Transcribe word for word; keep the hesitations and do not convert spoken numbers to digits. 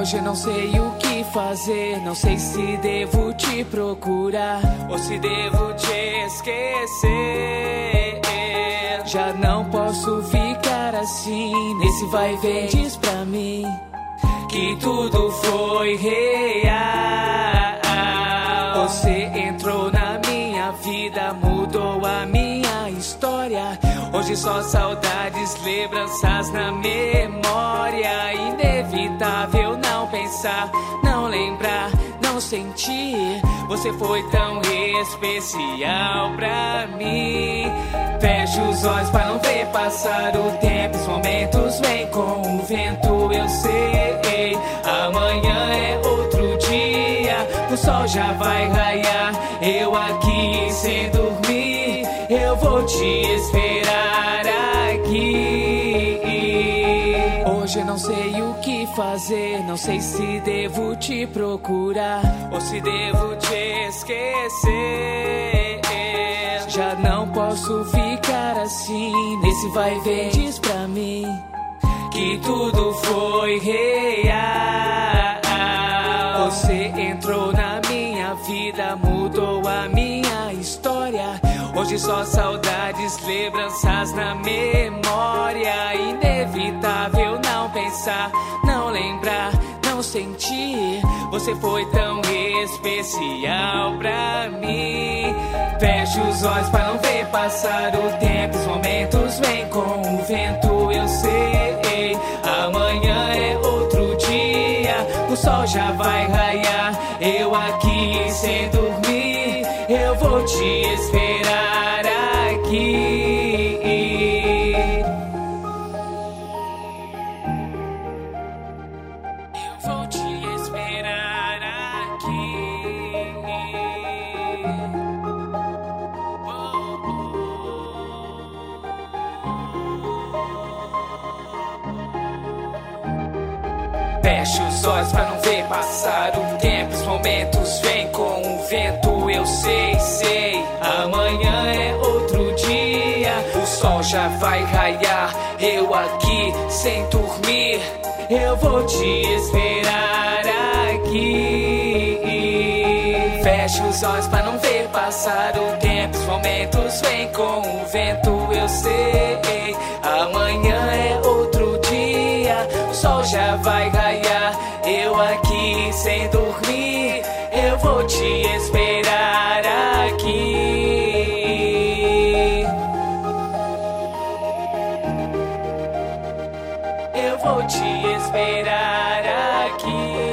Hoje não sei o que fazer, não sei se devo te procurar ou se devo te esquecer. Já não posso ficar assim, nesse vai e vem. Diz pra mim que tudo foi real. Você entrou na minha vida, mudou a minha história. Hoje só saudades, lembranças na memória. Inevitável não pensar, não lembrar, não sentir. Você foi tão especial pra mim. Fecho os olhos pra não ver passar o tempo. Os momentos vêm com o vento, eu sei. Amanhã é outro dia, o sol já vai raiar. Eu aqui sem dormir, eu vou te esperar aqui. Hoje não sei o que fazer, não sei se devo te procurar ou se devo te esquecer. Já não posso ficar assim, nesse vai e vem. Diz pra mim que tudo foi real. Você entrou na minha vida, mudou a minha história. Hoje só saudades, lembranças na memória. Inevitável não pensar, não lembrar, não sentir. Você foi tão especial pra mim. Fecho os olhos pra não ver passar o tempo. Os momentos vêm com o vento, eu sei. Amanhã é outro dia, o sol já vai raiar. Eu aqui sem dormir, eu vou te esperar aqui. Eu vou te esperar aqui. Oh, oh. Fecho os olhos pra não ver passar o tempo. Os momentos vêm com o vento, eu sei, sei. Amanhã é outro dia, o sol já vai raiar. Eu aqui sem dormir, eu vou te esperar aqui. Fecho os olhos pra não ver passar o tempo. Os momentos vêm com o vento, eu sei. Amanhã é outro dia, o sol já vai raiar. Eu aqui sem dormir, eu vou te esperar aqui. Eu vou te esperar aqui.